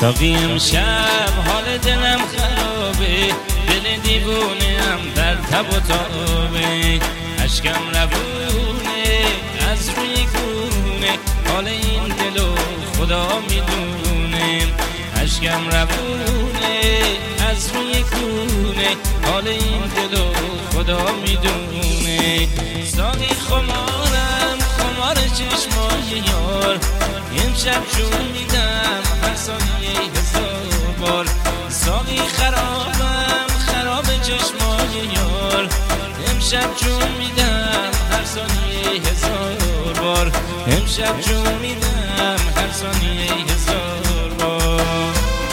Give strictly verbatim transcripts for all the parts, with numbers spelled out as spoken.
ساقی امشب حال دلم خرابه، دل دیوونه هم در تب و تابه، اشکم روونه از روی گونه، حال این دلو خدا میدونه، اشکم روونه از روی گونه، حال این دلو خدا میدونه. ساقی خمارم خمار چشمای یار، امشب جون میدم هر ثانیه هزار بار. ساقی خرابم خراب چشمای یار، امشب جون میدم هر ثانیه هزار بار، امشب جون میدم هر ثانیه هزار بار.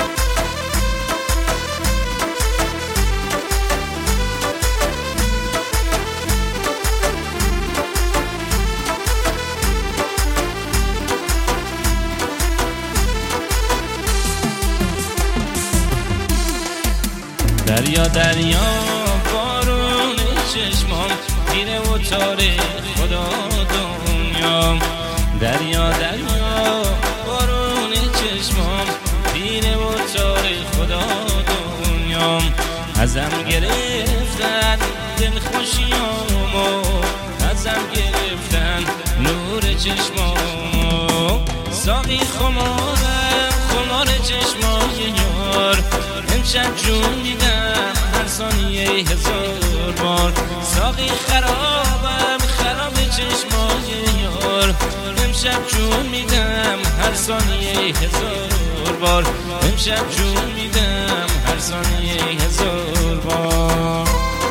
دریا دریا بارون چشمام، تیره و تاره خدا دنیا. دریا دریا بارون چشمام، تیره و تاره خدا دنیا. ازم گرفتن دل خوشیامو، ازم گرفتن نور چشمامو. ساقی خمارم خمار چشمای یار، امشب جون میدم هر ثانیه هزار بار. ساقی خرابم خراب چشمای یار، امشب جون میدم هر ثانیه هزار بار، امشب جون میدم هر ثانیه هزار بار.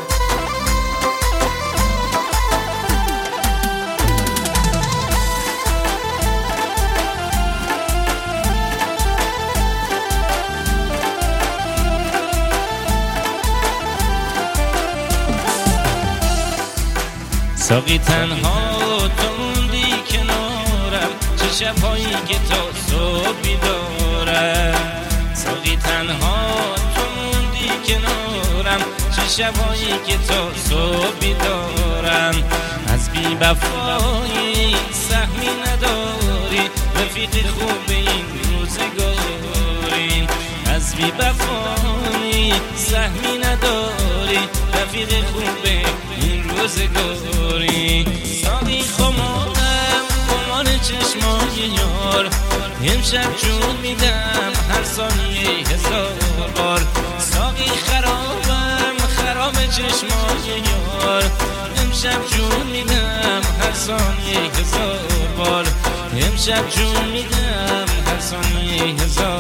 ساقی تنها تو موندی کنارم، چه شبهایی که تا صبح بیدارم. ساقی تنها تو موندی کنارم، چه شبهایی که تا صبح بیدارم. از بی وفایی سهمی نداری، رفیق خوب این روزگاری. از بی وفایی سهمی نداری، رفیق خوب این روزگاری. ساقی خمارم خمار چشمای یار، امشب جون میدم هر ثانیه هزار بار. ساقی خرابم خراب چشمای یار، امشب جون میدم هر ثانیه هزار بار، امشب جون میدم هر ثانیه هزار